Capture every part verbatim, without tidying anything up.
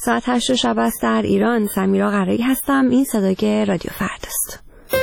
ساعت هشت شب است در ایران. سمیرا قرایی هستم. این صدای رادیو فردا است.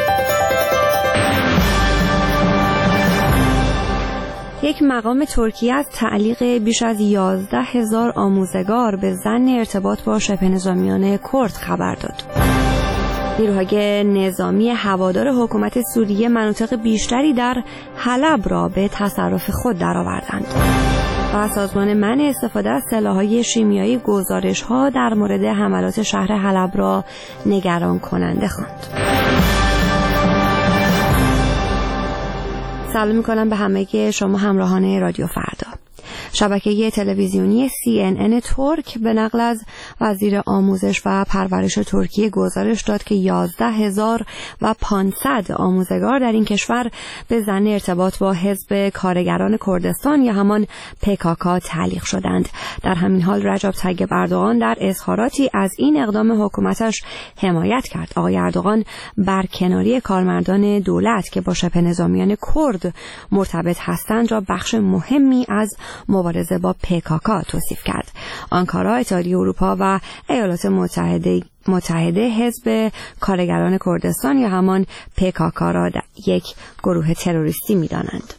یک مقام ترکیه از تعلیق بیش از یازده هزار آموزگار به ضمن ارتباط با شبه نظامیان کرد خبر داد. نیروهای نظامی هوادار حکومت سوریه مناطق بیشتری در حلب را به تصرف خود درآوردند. و سازمان منع استفاده از سلاح‌های شیمیایی گزارش‌ها در مورد حملات شهر حلب را نگران کننده خواند. سلام می‌کنم به همه شما همراهان رادیو فردا. شبکه تلویزیونی سی ان ان ترک به نقل از وزیر آموزش و پرورش ترکیه گزارش داد که یازده هزار و پانصد آموزگار در این کشور به ضمن ارتباط با حزب کارگران کردستان یا همان پکاکا تعلیق شدند. در همین حال رجب طیب اردوغان در اظهاراتی از این اقدام حکومتش حمایت کرد. آقای اردوغان برکناری کارمندان دولت که با شبه نظامیان کرد مرتبط هستند را بخش مهمی از مبارزه با پکاکا توصیف کرد. آنکارا، اتحادیه اروپا و ایالات متحده متحده حزب کارگران کردستان یا همان پکاکا را یک گروه تروریستی می‌دانند.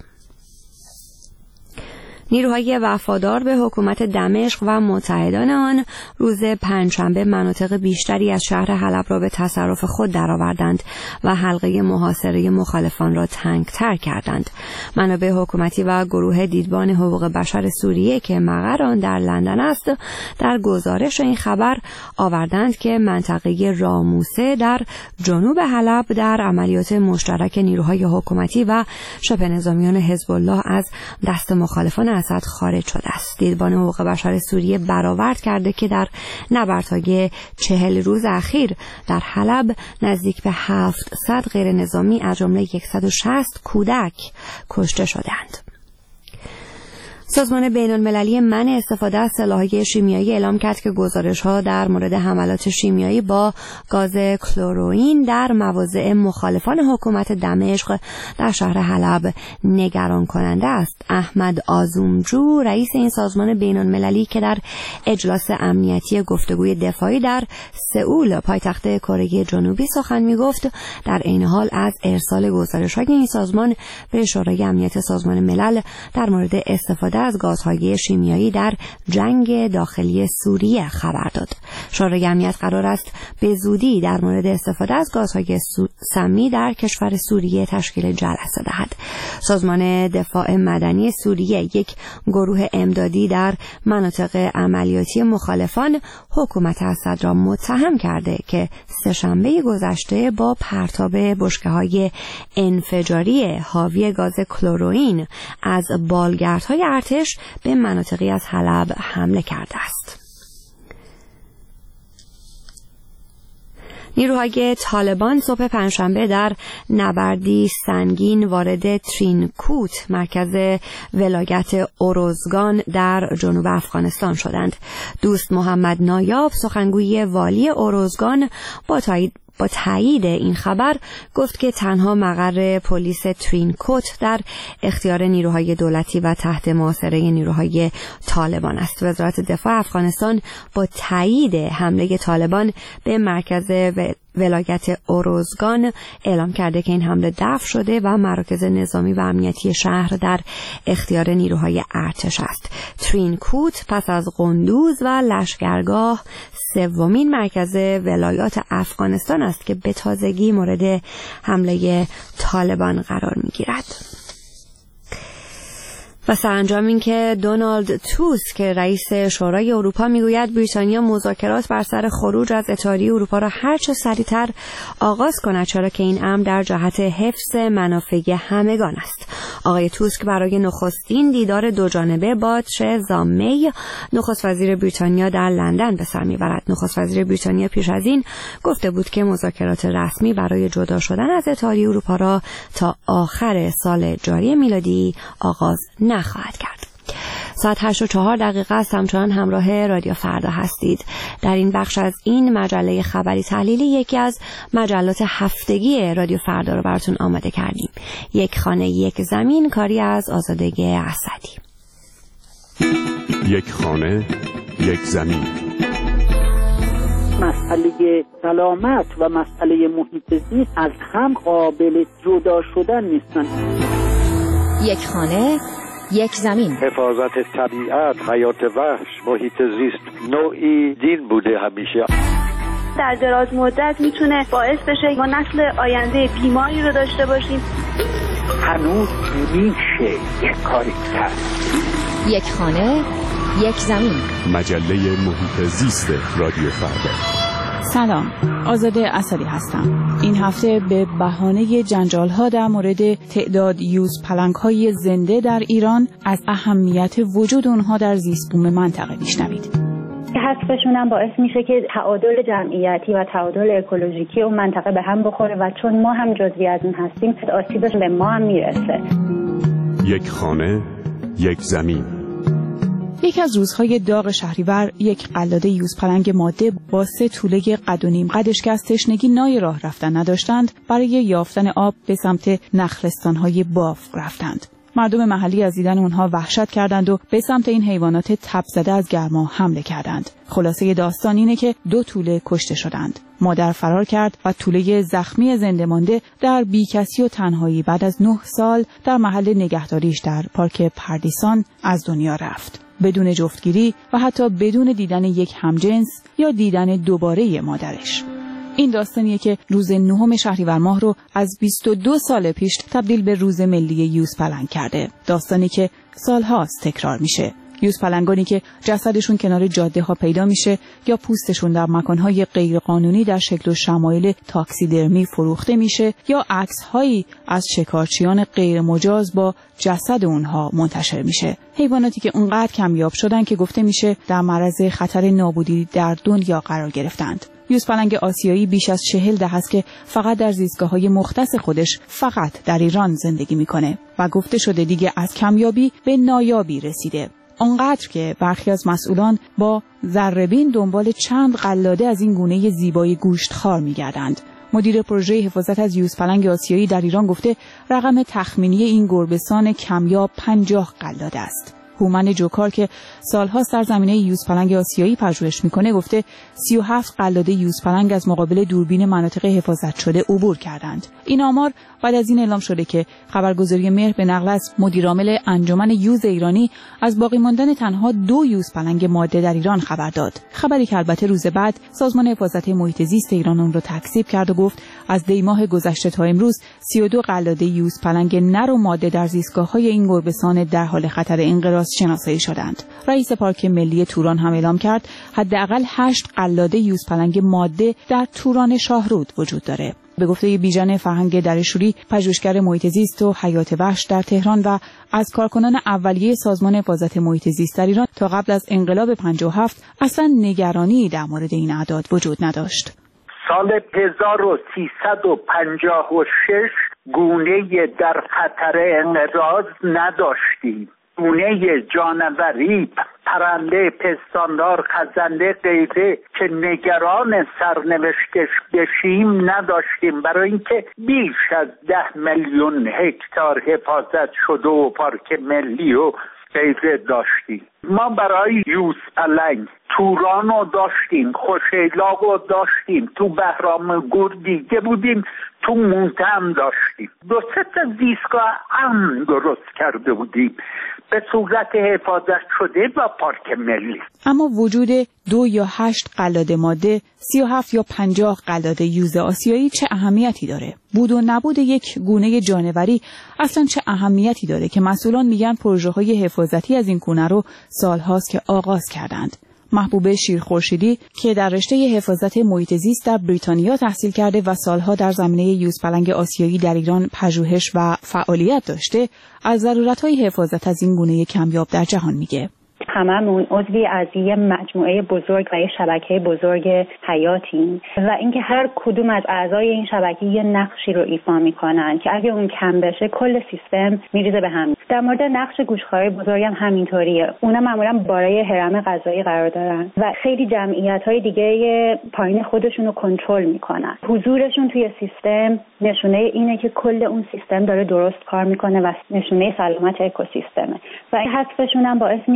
نیروهای وفادار به حکومت دمشق و متحدان آن روز پنجشنبه مناطق بیشتری از شهر حلب را به تصرف خود درآوردند و حلقه محاصره مخالفان را تنگ‌تر کردند. منابع حکومتی و گروه دیدبان حقوق بشر سوریه که مقر آن در لندن است در گزارش این خبر آوردند که منطقه راموسه در جنوب حلب در عملیات مشترک نیروهای حکومتی و شبه نظامیان حزب الله از دست مخالفان اسد خارج شده است. دیدبان حقوق بشر سوریه برآورد کرده که در نبردهای چهل روز اخیر در حلب نزدیک به هفتصد غیر نظامی از جمله صد و شصت کودک کشته شدند. سازمان بین المللی منع استفاده از سلاح‌های شیمیایی اعلام کرد که گزارش‌ها در مورد حملات شیمیایی با گاز کلروئین در مواضع مخالفان حکومت دمشق در شهر حلب نگران کننده است. احمد آزومجو، رئیس این سازمان بین المللی که در اجلاس امنیتی گفتگوی دفاعی در سئول پایتخت کره جنوبی سخن می‌گفت، در عین حال از ارسال گزارش‌های این سازمان به شورای امنیت سازمان ملل در مورد استفاده از گازهای شیمیایی در جنگ داخلی سوریه خبر داد. شورای امنیت قرار است به زودی در مورد استفاده از گازهای سمی در کشور سوریه تشکیل جلسه دهد. سازمان دفاع مدنی سوریه، یک گروه امدادی در مناطق عملیاتی مخالفان حکومت اسد را متهم کرده که سه‌شنبه گذشته با پرتاب بشکه‌های انفجاری حاوی گاز کلروئین از بالگردهای ارتش به مناطقی از حلب حمله کرده است. نیروهای طالبان صبح پنجشنبه در نبردی سنگین وارد ترینکوت، مرکز ولایت اوروزگان در جنوب افغانستان شدند. دوست محمد نایاب، سخنگوی والی اوروزگان، با تایید با تایید این خبر گفت که تنها مقر پلیس ترینکوت در اختیار نیروهای دولتی و تحت محاصره نیروهای طالبان است. وزارت دفاع افغانستان با تایید حمله طالبان به مرکز ولایت اوروزگان اعلام کرده که این حمله دفع شده و مراکز نظامی و امنیتی شهر در اختیار نیروهای ارتش است. ترینکوت پس از قندوز و لشکرگاه سومین مرکز ولایات افغانستان است که به تازگی مورد حمله طالبان قرار می‌گیرد. و سرانجام این که دونالد توسک، رئیس شورای اروپا، میگوید بریتانیا مذاکرات بر سر خروج از اتحادیه اروپا را هرچه سریعتر آغاز کند، چرا که این امر در جهت حفظ منافع همگان است. آقای توسک برای نخستین دیدار دو جانبه با ترزا می، نخست وزیر بریتانیا، در لندن به سر میبرد. نخست وزیر بریتانیا پیش از این گفته بود که مذاکرات رسمی برای جدا شدن از اتحادیه اروپا را تا آخر سال جاری میلادی آغاز نخواهد کرد. ساعت هشت و چهار دقیقه است. همچنان همراه رادیو فردا هستید. در این بخش از این مجله خبری تحلیلی یکی از مجلات هفتگی رادیو فردا رو براتون آماده کردیم. یک خانه یک زمین، کاری از آزادگی اسدی. یک خانه یک زمین. مسئله سلامت و مسئله محیط زیست از هم قابل جدا شدن نیستن. یک خانه، یک زمین. حفاظت طبیعت، حیات وحش، محیط زیست نوعی دین بوده همیشه. در دراز مدت میتونه باعث بشه ما نسل آینده بیماری رو داشته باشیم. هنوز میشه یک کاری کرد. یک خانه، یک زمین. مجله محیط زیست رادیو فردا. سلام، آزاده اسدی هستم. این هفته به بهانه جنجال‌ها در مورد تعداد یوز پلنگ‌های زنده در ایران از اهمیت وجود اونها در زیست بوم منطقه میشنوید. حذفشون هم باعث میشه که تعادل جمعیتی و تعادل اکولوژیکی اون منطقه به هم بخوره و چون ما هم جزئی از اون هستیم آسیبش به ما هم میرسه. یک خانه، یک زمین. یکی از روزهای داغ شهریور یک قلاده یوزپلنگ ماده با سه توله قد و نیم قدش که از تشنگی نای راه رفتن نداشتند برای یافتن آب به سمت نخلستانهای باف رفتند. مردم محلی از دیدن اونها وحشت کردند و به سمت این حیوانات تب زده از گرما حمله کردند. خلاصه داستان اینه که دو توله کشته شدند. مادر فرار کرد و توله زخمی زنده مانده در بیکسی و تنهایی بعد از نه سال در محل نگهداریش در پارک پردیسان از دنیا رفت. بدون جفتگیری و حتی بدون دیدن یک همجنس یا دیدن دوباره مادرش. این داستانیه که روز نهم شهریور ماه رو از بیست و دو سال پیش تبدیل به روز ملی یوزپلنگ کرده. داستانی که سالهاست تکرار میشه. یوزپلنگانی که جسدشون کنار جاده ها پیدا میشه یا پوستشون در مکانهای غیرقانونی در شکل و شمایل تاکسیدرمی فروخته میشه یا عکس‌هایی از شکارچیان غیر مجاز با جسد اونها منتشر میشه. حیواناتی که اونقدر کمیاب شدن که گفته میشه در معرض خطر نابودی در دنیا قرار گرفتند. یوزپلنگ آسیایی بیش از چهل دهه است که فقط در زیستگاه‌های مختص خودش فقط در ایران زندگی میکنه و گفته شده دیگه از کمیابی به نایابی رسیده. آنقدر که برخی از مسئولان با ذره‌بین دنبال چند قلاده از این گونه زیبای گوشتخوار می‌گردند. مدیر پروژه حفاظت از یوزپلنگ آسیایی در ایران گفته رقم تخمینی این گربه‌سان کمیاب پنجاه قلاده است. هومن جوکار که سالها در زمینه یوزپلنگ آسیایی پژوهش میکنه گفته سی و هفت قلاده یوزپلنگ از مقابل دوربین مناطق حفاظت شده عبور کردند. این آمار بعد از این اعلام شده که خبرگزاری مهر به نقل از مدیرعامل انجمن یوز ایرانی از باقی ماندن تنها دو یوزپلنگ ماده در ایران خبر داد. خبری که البته روز بعد سازمان حفاظت محیط زیست ایران اون رو تکذیب کرد و گفت از دی ماه گذشته تا امروز سی و دو قلاده یوزپلنگ نر و ماده در زیستگاه‌های این گربه‌سان در حال خطر انقراض شناسایی شدند. رئیس پارک ملی توران هم اعلام کرد حداقل هشت قلاده یوزپلنگ ماده در توران شاهرود وجود داره. به گفته بیژن فرهنگ درشوری پژوهشگر محیط زیست و حیات وحش در تهران و از کارکنان اولیه سازمان حفاظت محیط زیست در ایران تا قبل از انقلاب پنجاه و هفت اصلا نگرانی در مورد این اعداد وجود نداشت. سال هزار و سیصد و پنجاه و شش گونه در خطر انقراض نداشتیم. گونه جانوری، پرنده، پستاندار، خزنده، غیره که نگران سرنوشتش بشیم نداشتیم، برای اینکه بیش از ده میلیون هکتار حفاظت شده و پارک ملی و غیره داشتیم. ما برای یوزپلنگ توران رو داشتیم، خوشیلاق رو داشتیم، تو بهرام گور دیگه بودیم، تو مونته هم داشتیم. دو سه تا زیستگاه هم درست کرده بودیم به صورت حفاظت شده و پارک ملی. اما وجود دو یا هشت قلاده ماده، سی و هفت یا پنجاه قلاده یوز آسیایی چه اهمیتی داره؟ بود و نبود یک گونه جانوری اصلا چه اهمیتی داره که مسئولان میگن پروژه های حفاظتی از این گونه رو سالهاست که آغاز کردند؟ محبوب شیرخورشیدی که در رشته حفاظت محیط زیست در بریتانیا تحصیل کرده و سالها در زمینه یوزپلنگ آسیایی در ایران پژوهش و فعالیت داشته، از ضرورت‌های حفاظت از این گونه کمیاب در جهان میگه. هممون عضوی از یه مجموعه بزرگ و یه شبکه بزرگ حیاتیم و اینکه هر کدوم از اعضای این شبکه یه نقشی رو ایفا میکنن که اگه اون کم بشه کل سیستم میریزه به هم. در مورد نقش گوشتخوارای بزرگ هم همینطوریه. اونا معمولا بالای هرم غذایی قرار دارن و خیلی جمعیت‌های دیگه پایین خودشون رو کنترل میکنن. حضورشون توی سیستم نشونه اینه که کل اون سیستم داره درست کار میکنه و نشونه سلامت اکوسیستمه و حذفشون هم باعث میشه که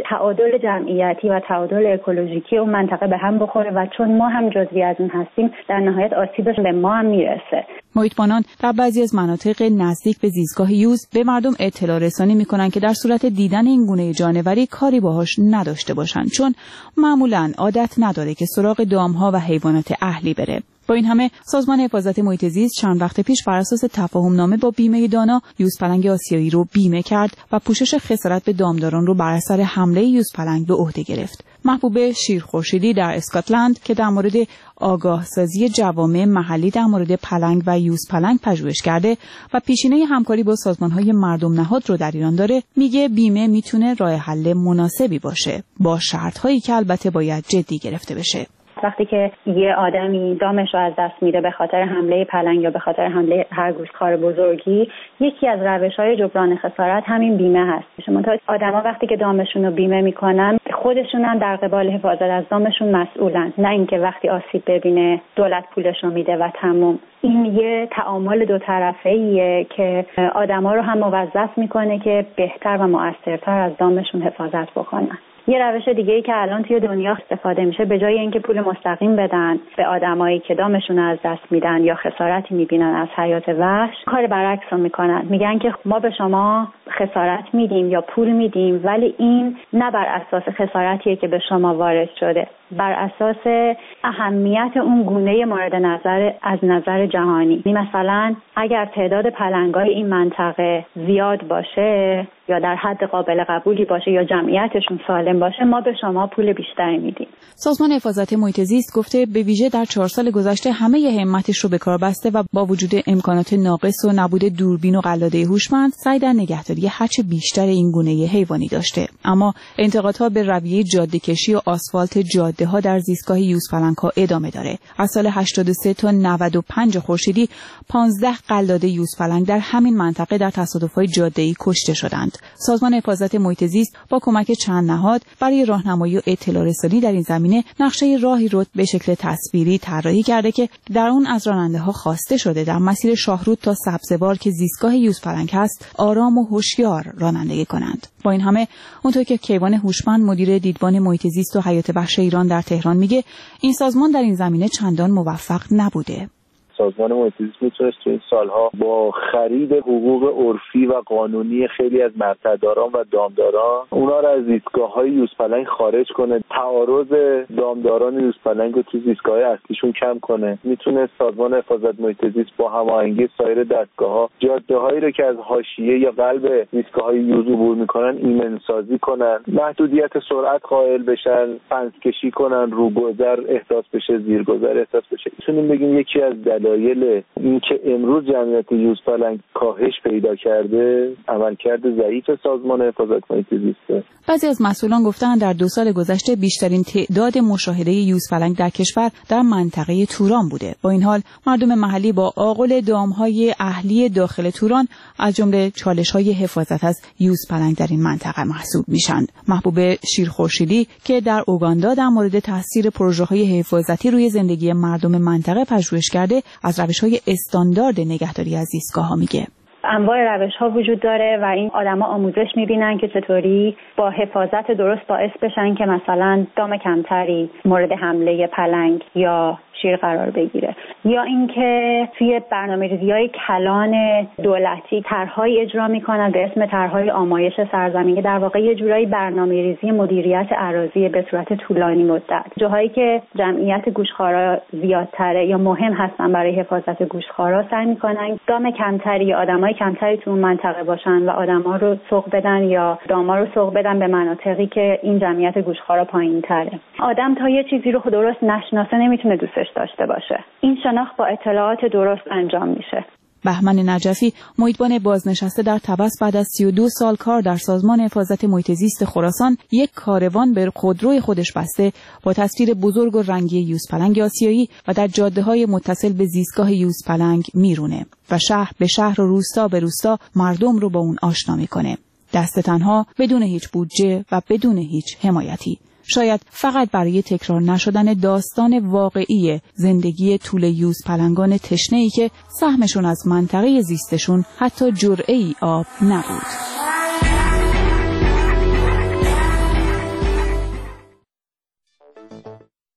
تعادل جمعیتی و تعادل اکولوژیکی اون منطقه به هم بخوره و چون ما هم جزئی از اون هستیم در نهایت آسیبش به ما هم میرسه. محیطبانان در بعضی از مناطق نزدیک به زیستگاه یوز به مردم اطلاع رسانی میکنن که در صورت دیدن این گونه جانوری کاری باهاش نداشته باشن، چون معمولاً عادت نداره که سراغ دامها و حیوانات اهلی بره. با این همه سازمان حفاظت محیط زیست چند وقت پیش بر اساس تفاهم نامه با بیمه دانا یوزپلنگ آسیایی رو بیمه کرد و پوشش خسارت به دامداران رو بر اثر حمله یوزپلنگ به عهده گرفت. محبوب شیرخورشیدی در اسکاتلند که در مورد آگاه سازی جوامع محلی در مورد پلنگ و یوزپلنگ پژوهش کرده و پیشینه همکاری با سازمان‌های مردم نهاد رو در ایران داره، میگه بیمه میتونه راه حل مناسبی باشه، با شرط‌هایی که البته باید جدی گرفته بشه. وقتی که یه آدمی دامش رو از دست میده به خاطر حمله پلنگ یا به خاطر حمله هر گوشتخوار بزرگی، یکی از روش‌های جبران خسارت همین بیمه هست. شما تا آدما وقتی که دامشون رو بیمه میکنن خودشون هم در قبال حفاظت از دامشون مسئولن، نه اینکه وقتی آسیب ببینه دولت پولش رو میده و تموم. این یه تعامل دو طرفه‌ایه که آدما رو هم موظف میکنه که بهتر و مؤثرتر از دامشون حفاظت بکنن. یه روش دیگه ای که الان توی دنیا استفاده میشه، به جای اینکه پول مستقیم بدن به آدمایی که دامشون از دست میدن یا خسارتی میبینن از حیات وحش، کار برعکس رو میکنن. میگن که ما به شما خسارت میدیم یا پول میدیم، ولی این نه بر اساس خسارتیه که به شما وارد شده، بر اساس اهمیت اون گونه مورد نظر از نظر جهانی. مثلا اگر تعداد پلنگای این منطقه زیاد باشه یا در حد قابل قبولی باشه یا جمعیتشون سالم باشه، ما به شما پول بیشتری میدیم. سازمان حفاظت محیط زیست گفته به ویژه در چهار سال گذشته همه ی همتش رو به کار بسته و با وجود امکانات ناقص و نبود دوربین و قلاده هوشمند سعی در نگهداری هرچه بیشتر این گونه حیوانی داشته. اما انتقادها به رویه جاده‌کشی و آسفالت جاده ها در زیستگاه یوزپلنگ‌ها ادامه داره. از سال هشتاد و سه تا نود و پنج خورشیدی پانزده قلاده یوزپلنگ در همین منطقه در تصادف‌های جاده‌ای کشته شدند. سازمان حفاظت محیط زیست با کمک چند نهاد برای راهنمایی و اطلاع رسانی در این زمینه نقشه راهی رو به شکل تصویری طراحی کرده که در اون از راننده‌ها خواسته شده در مسیر شاهرود تا سبزوار که زیستگاه یوزپلنگ هست آرام و هوشیار رانندگی کنند. با این همه اونطور که کیوان هوشمند مدیر دیدبان محیط زیست و حیات وحش ایران در تهران میگه، این سازمان در این زمینه چندان موفق نبوده. سازمان محیط زیست میتونست تو این سالها با خرید حقوق عرفی و قانونی خیلی از مرتداران و دامداران اونا رو از زیستگاه‌های یوزپلنگ خارج کنه، تعارض دامداران یوزپلنگ رو تو زیستگاه‌های اصلیشون کم کنه. میتونه سازمان حفاظت محیط زیست با هماهنگی سایر دستگاه‌ها جاده‌هایی رو که از حاشیه یا قلب زیستگاه‌های یوز عبور میکنن ایمن‌سازی کنن، محدودیت سرعت قائل بشن، فنس کشی کنن، روگذر احساس بشه، زیرگذر احساس بشه. میتونیم بگیم یکی از دلایل اینکه امروز جمعیت یوزپلنگ کاهش پیدا کرده عملکرد ضعیف سازمان حفاظت محیط زیست. بعضی از مسئولان گفتند در دو سال گذشته بیشترین تعداد مشاهده یوزپلنگ در کشور در منطقه توران بوده. با این حال مردم محلی با آغل دامهای اهلی داخل توران از جمله چالش‌های حفاظت از یوزپلنگ در این منطقه محسوب میشند. محبوب شیرخورشیدی که در اوگاندا در مورد تاثیر پروژه‌های حفاظتی روی زندگی مردم منطقه پژوهش کرده، از روش‌های استاندارد نگهداری از زیستگاه‌ها میگه. انواع روش‌ها وجود داره و این آدما آموزش می‌بینن که چطوری با حفاظت درست باعث بشن که مثلا دام کمتری مورد حمله پلنگ یا شیر قرار بگیره، یا اینکه توی برنامه‌ریزی‌های کلان دولتی طرح‌های اجرا می‌کنن به اسم طرح‌های آمایش سرزمین که در واقع یه جورایی برنامه‌ریزی مدیریت اراضی به صورت طولانی مدت. جاهایی که جمعیت گوشتخوارا زیادتره یا مهم هستن برای حفاظت گوشتخوارا سعی می‌کنن دام کمتری یا آدمای کمتری تو اون منطقه باشن و آدما رو سوق بدن یا داما رو سوق بدن به مناطقی که این جمعیت گوشتخوارا پایین‌تره. آدم تا یه چیزی رو درست نشناسه نمیتونه دوستش داشته باشه. این شناخت با اطلاعات درست انجام میشه. بهمن نجفی، محیطبان بازنشسته در طبس، بعد از سی و دو سال کار در سازمان حفاظت محیط زیست خراسان یک کاروان به خودروی خودش بسته با تصویر بزرگ و رنگی یوزپلنگ آسیایی و در جاده‌های متصل به زیستگاه یوزپلنگ میرونه و شهر به شهر و روستا به روستا مردم رو با اون آشنا میکنه. دست تنها، بدون هیچ بودجه و بدون هیچ حمایتی. شاید فقط برای تکرار نشدن داستان واقعی زندگی طول یوزپلنگان تشنه‌ای که سهمشون از منطقه زیستشون حتی جرعه‌ای آب نبود.